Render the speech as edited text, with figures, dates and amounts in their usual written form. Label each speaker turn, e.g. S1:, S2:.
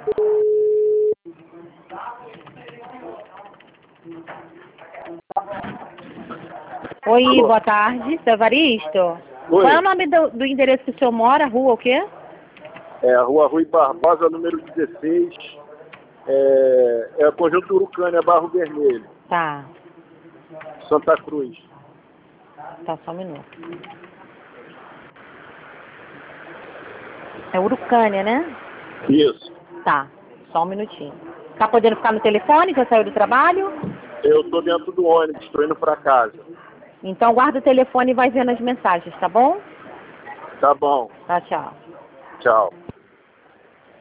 S1: Oi,
S2: Alô?
S1: boa tarde, seu Evaristo.
S2: Oi.
S1: Qual é o nome do endereço que o senhor mora? Rua o quê?
S2: É a Rua Rui Barbosa, número 16. É a Conjunto Urucânia, Barro Vermelho,
S1: Tá,
S2: Santa Cruz.
S1: tá, só um minuto. É Urucânia, né?
S2: Isso.
S1: Tá, só um minutinho. Tá podendo ficar no telefone, já saiu do trabalho?
S2: Eu estou dentro do ônibus, estou indo para casa.
S1: Então guarda o telefone e vai vendo as mensagens, tá bom?
S2: Tá bom.
S1: Tá, tchau.
S2: Tchau.